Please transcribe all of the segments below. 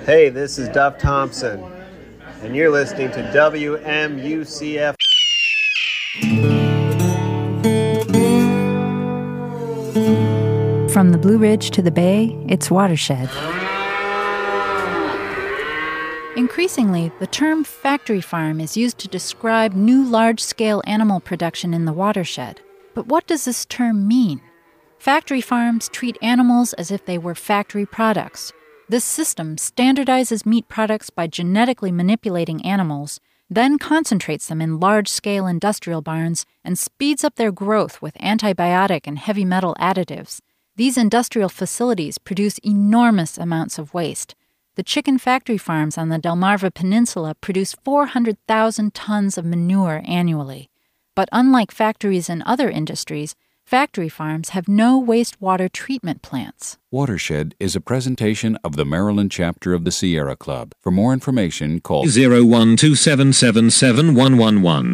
Hey, this is Duff Thompson, and you're listening to WMUCF. From the Blue Ridge to the Bay, it's Watershed. Increasingly, the term factory farm is used to describe new large-scale animal production in the watershed. But what does this term mean? Factory farms treat animals as if they were factory products. This system standardizes meat products by genetically manipulating animals, then concentrates them in large-scale industrial barns and speeds up their growth with antibiotic and heavy metal additives. These industrial facilities produce enormous amounts of waste. The chicken factory farms on the Delmarva Peninsula produce 400,000 tons of manure annually. But unlike factories in other industries, factory farms have no wastewater treatment plants. Watershed is a presentation of the Maryland chapter of the Sierra Club. For more information, call 012777111.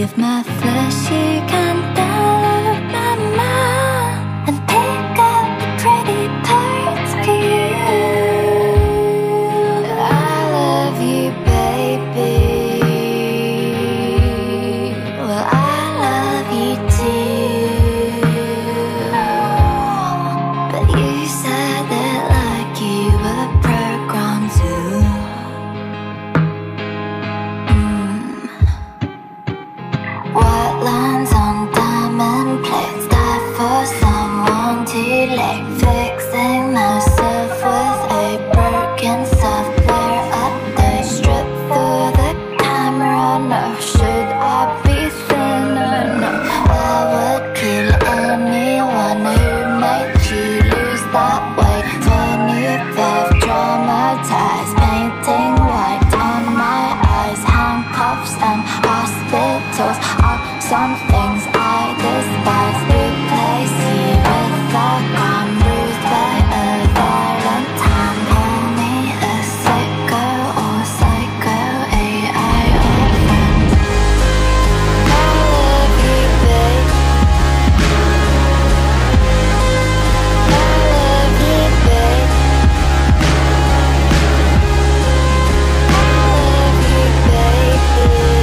leave my fleshy candle of my mind and pick up the pretty parts for you. I love you, baby. Well, I love you too. But you said that like you were programmed to. White lines on diamond plates, die for someone too late. Fixing myself with a broken software update. Strip for the camera, no. Should I be thinner? No. I would kill anyone who made you lose that weight. 25 traumatized, painting white on my eyes. Handcuffs and hospitals are some things I despise. Replace you with a gun, bruised by a violent hand. Call me a psycho or psycho AI or friend. I love you, babe. I love you, babe. I love you, baby.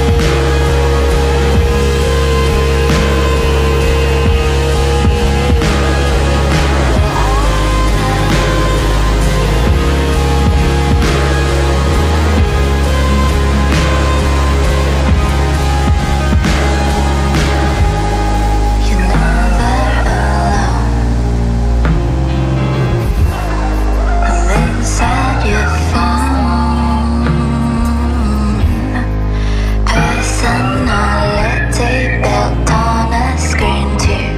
You're never alone. I'm inside your phone. Personality built on a screen too.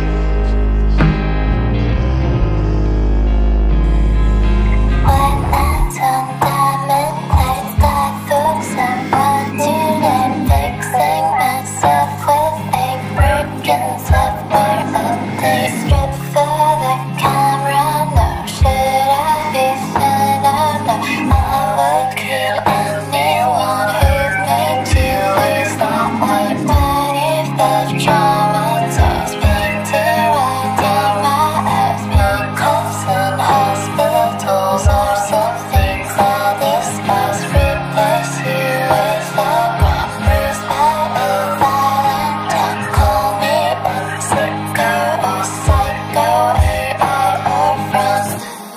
White lines on diamond plates, die for someone too late. Fixing myself with a broken software update. Strip for the camera, no. Should I be thinner? No. I would kill anyone who made you lose that weight. 25 traumatized, painted right down my eyes. Handcuffs and hospitals are some things I despise. Replace you with a gun, bruised by a violent hand. Call me a sicko or psycho, AI or friend.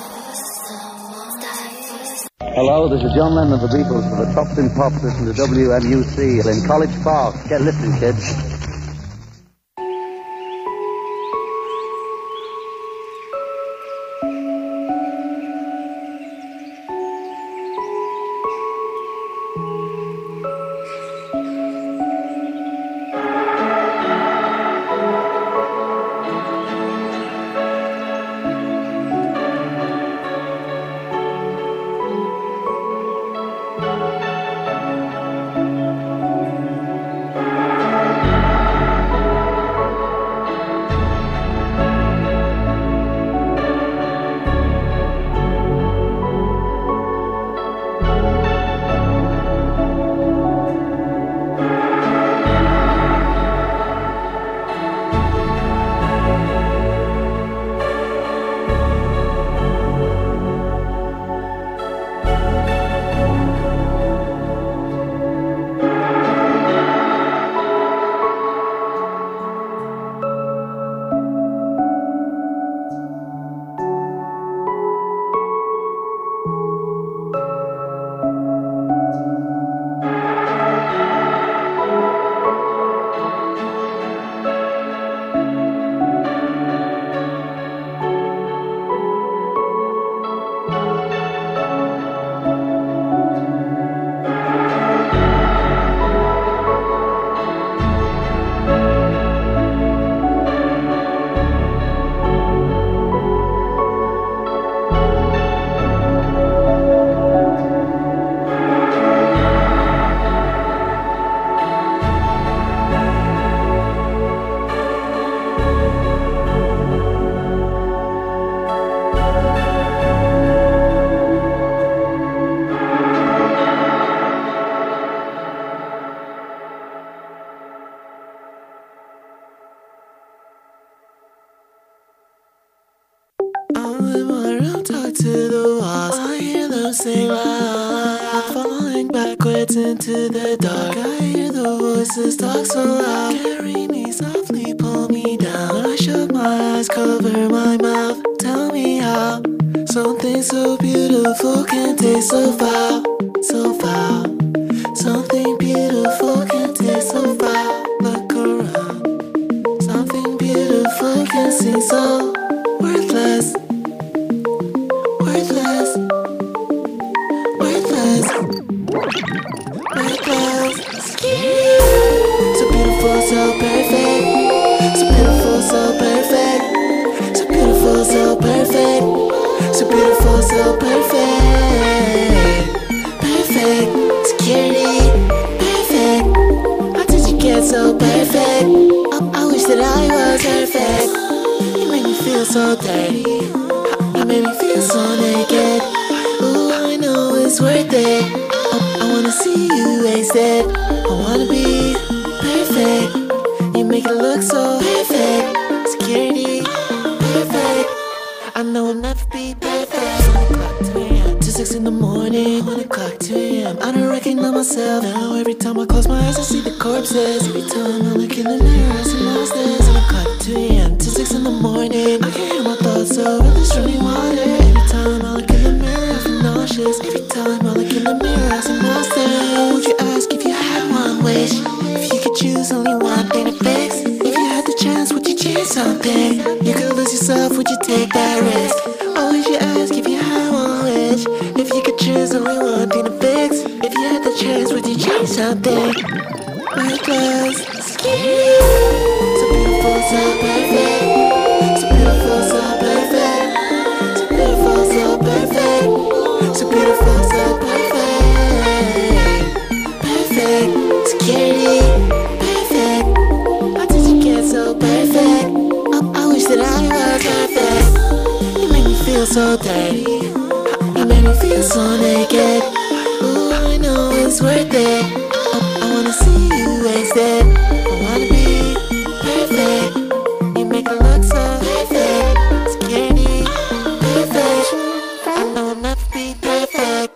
Hello, this is John Lennon of the Beatles for the Tops in Pops. Listen to WMUC in College Park. Get listening, kids. backwards into the dark. I hear the voices talk so loud. Carry me softly, pull me down. I shut my eyes, cover my mouth. Tell me how something so beautiful can taste so foul, so foul. Something beautiful can taste so foul. Look around. Something beautiful can seem so worthless, worthless, worthless, worthless. So beautiful, so perfect. So beautiful, so perfect. So beautiful, so perfect. So beautiful, so perfect. Perfect. Security. Perfect. How did you get so perfect? I wish that I was perfect. You make me feel so dirty. You make me feel so naked. Ooh, I know it's worth it. I wanna see you wasted. I wanna be perfect. You make it look so perfect. Security, perfect. I know I'll never be perfect. 1 o'clock, 2 a.m. to 6 in the morning. 1 o'clock, 2 a.m. I don't recognize myself now. Every time I close my eyes, I see the corpses. Every time I look in the mirror, I see monsters. 1 o'clock, 2 a.m. to 6 in the morning. I can hear my thoughts over this running water. Every time I look in the mirror, I feel nauseous. Every time I look in the mirror, I see monsters. Would you ask if you had one wish? If you could choose only one thing to fix? If you had the chance, would you change something? You could lose yourself, would you take that risk? Or would you ask if you had one wish? If you could choose only one thing to fix? If you had the chance, would you change something? Worthless, scary. So beautiful, so perfect. So beautiful, so perfect. So beautiful, so perfect. So beautiful, so perfect. Perfect, security, perfect. How did you get so perfect? I wish that I was perfect. You make me feel so dirty. You make me feel so naked. Ooh, I know it's worth it. I wanna see you wasted. I wanna be perfect. You make it look so perfect. Security, perfect. I know I'll never be perfect.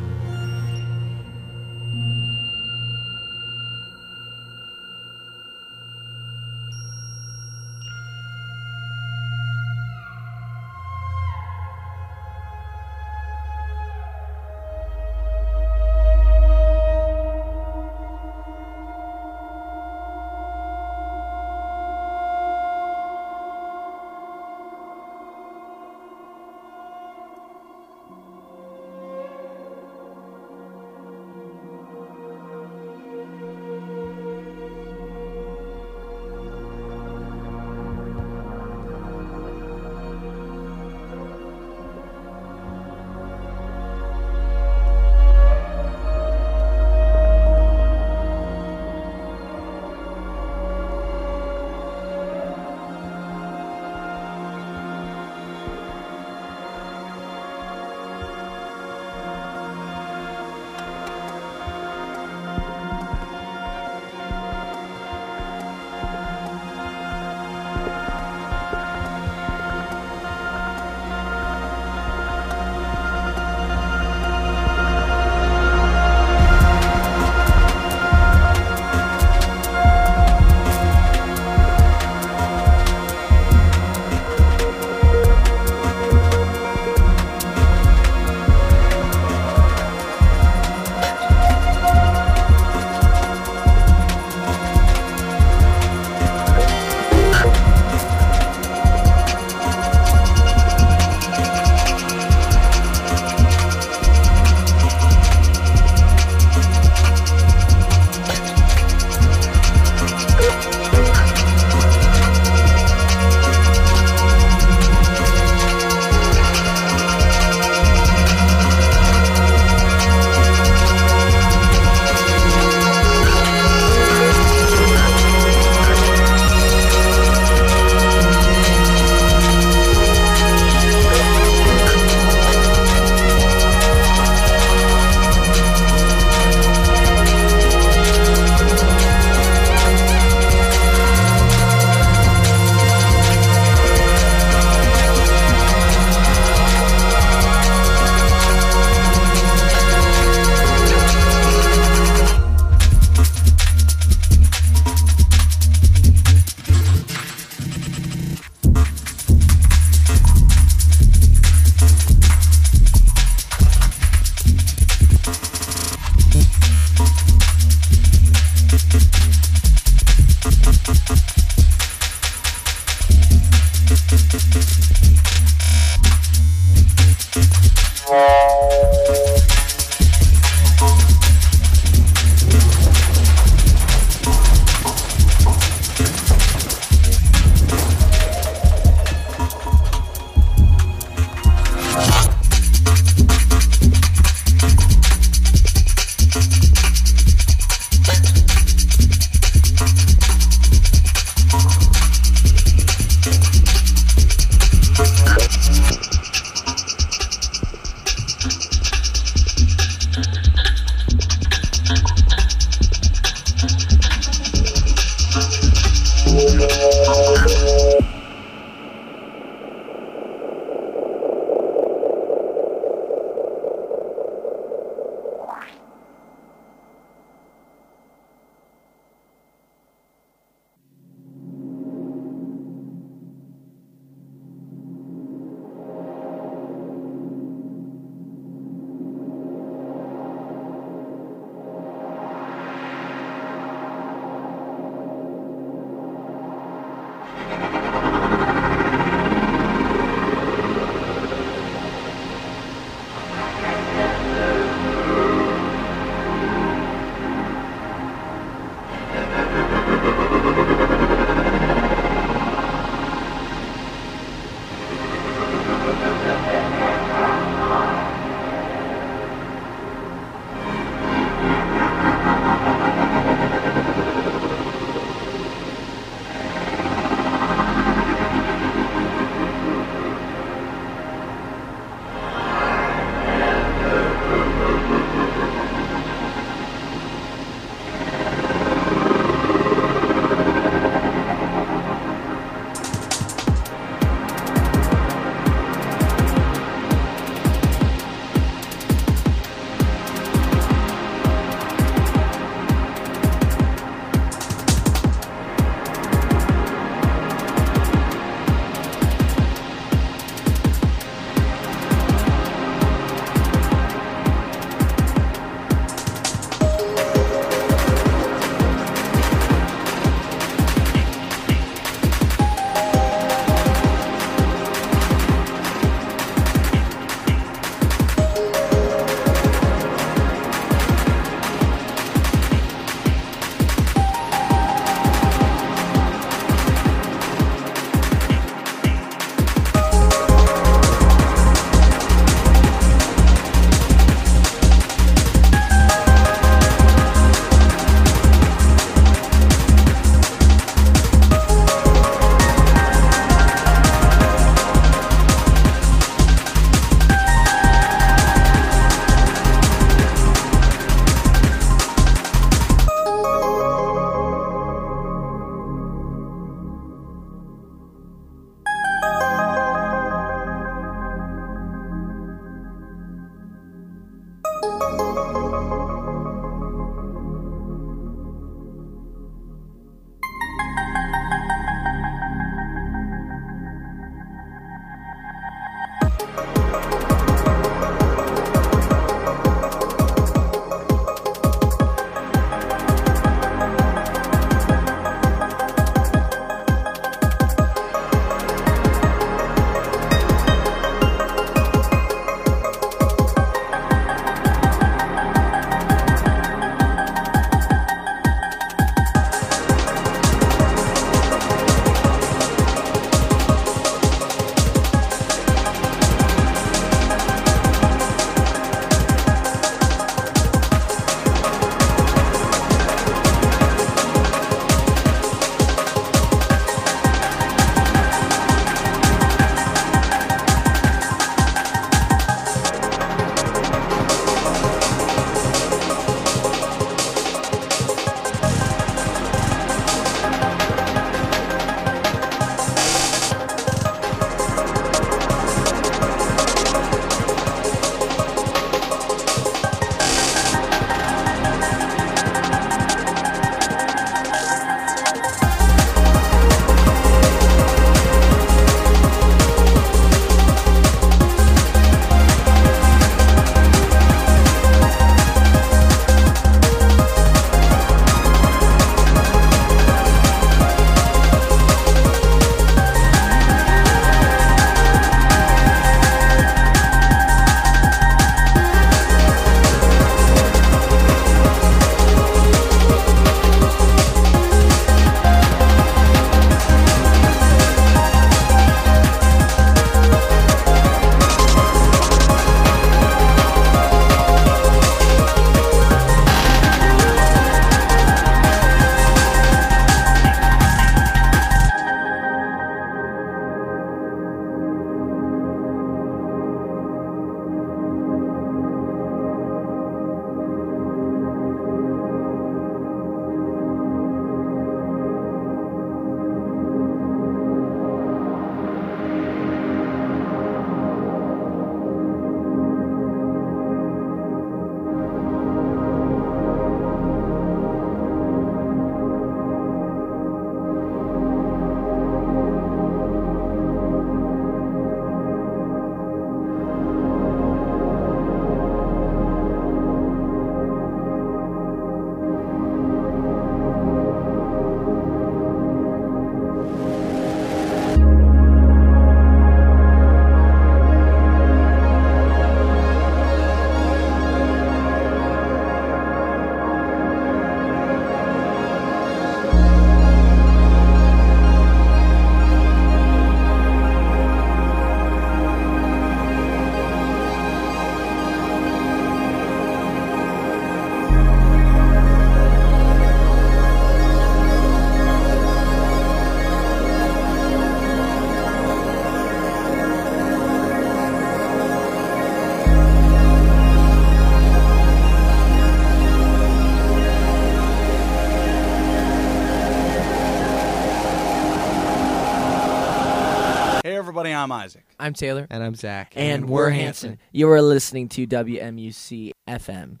Isaac. I'm Taylor. And I'm Zach. And we're Hanson. You are listening to WMUC FM.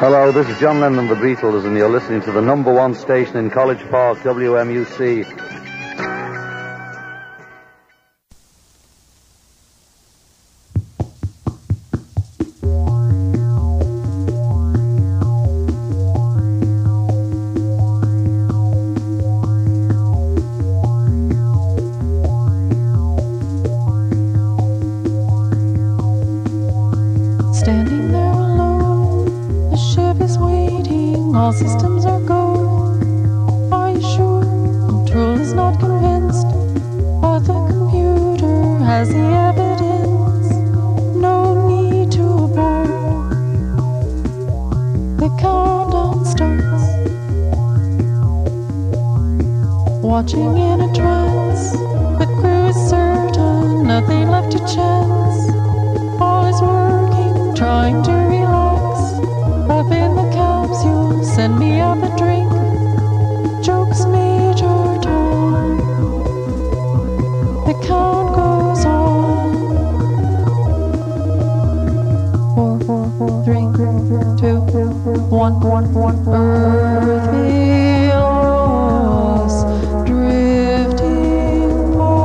Hello, this is John Lennon of the Beatles, and you're listening to the number one station in College Park, WMUC. Standing there alone, the ship is waiting, all systems are go. Are you sure? Control is not convinced, but the computer has the evidence. No need to abort. The countdown starts. Watching in a trance, the crew is certain, nothing left to chance. All is working, trying to relax. Up in the capsule, send me up a drink. Jokes Major Tom. The count goes on. 4, 3, 2, 1. Earth feels drifting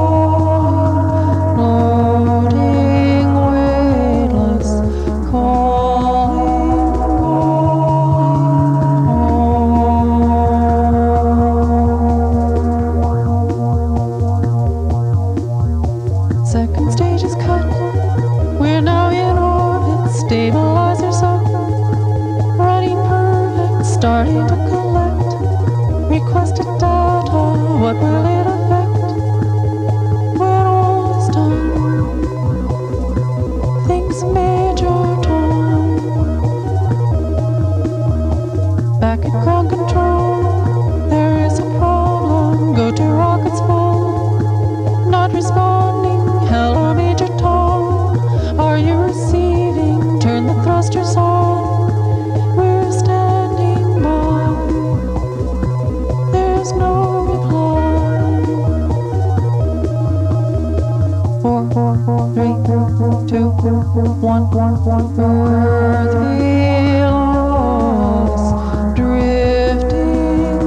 on, floating weightless, calling home. Second stage is cut. We're now in orbit. Stabilizers up. Running perfect. Starting to collect. Requested data. What will it affect? When all is done, thinks Major Tom. Back at ground control, there is a problem. Go to rockets full. Not responding. Hello, Major Tom. Are you receiving? Turn the thrusters on. We're standing by. There's no reply. 4, 3, 2, 1. Earth feels drifting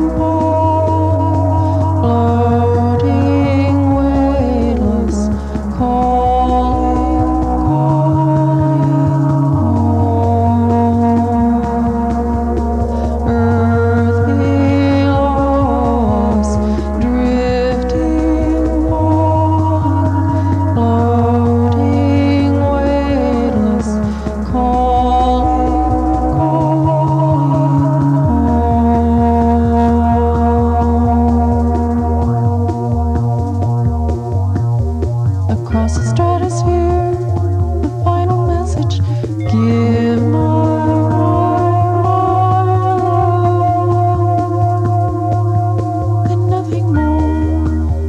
on, floating weightless, calling home. Earth feels drifting on, floating weightless, across the stratosphere, the final message. Give my love and nothing more.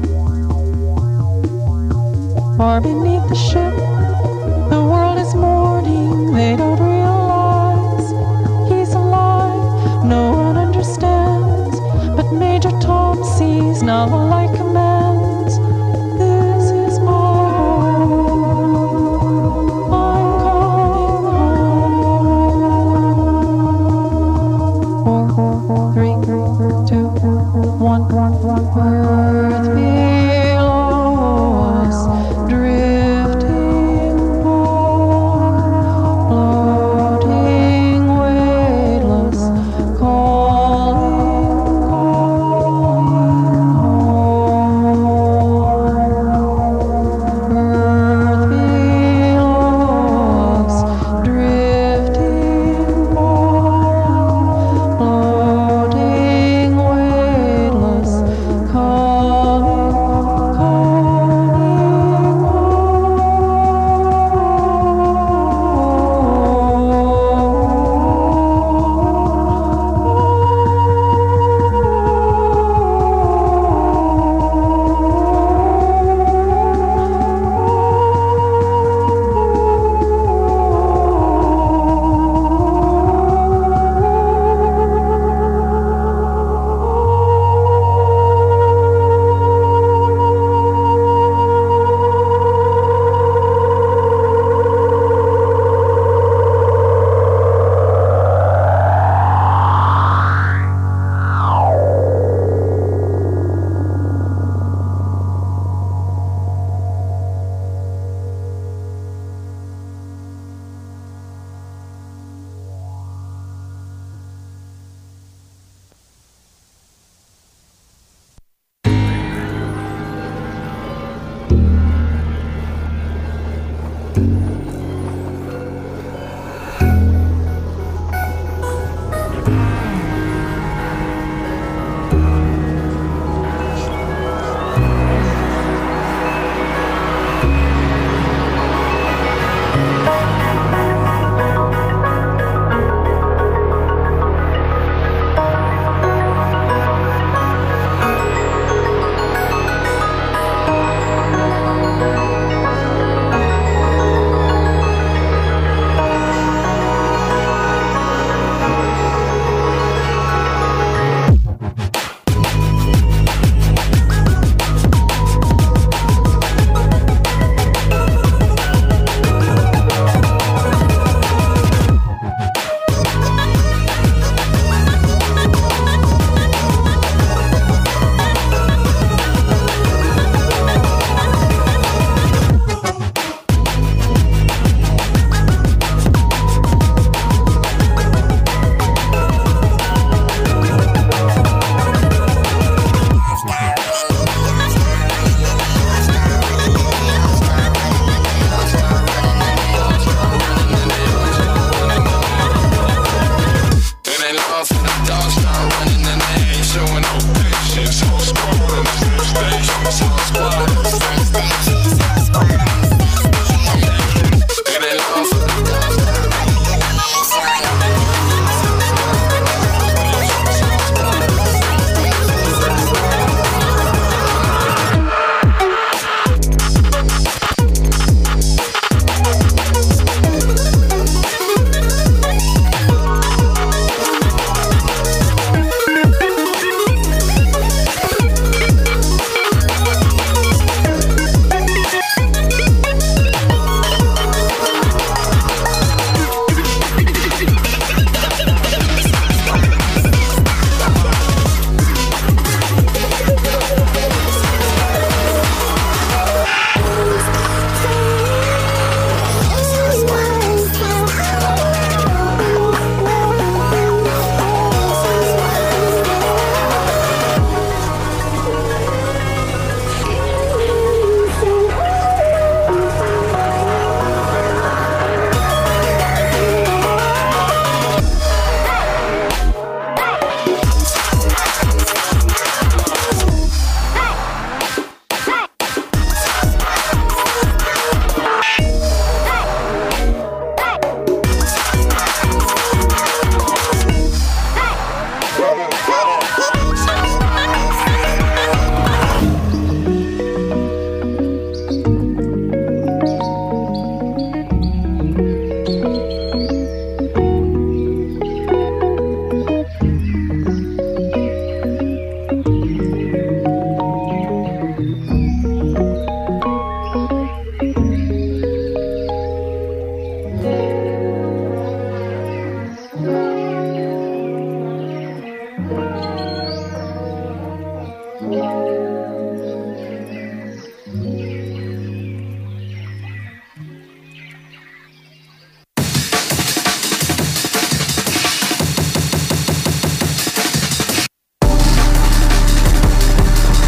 Far beneath the ship, the world is mourning. They don't realize he's alive. No one understands, but Major Tom sees. Now the light commands. This is my home. I'm coming home. 4, 3, 2, 1. Earth feels drifting on, floating weightless, calling home. Earth feels drifting on, floating weightless, calling home. dogs start running and they ain't showing no patience. Whole squad on the same stage. Whole squad. It ain't love. Yeah.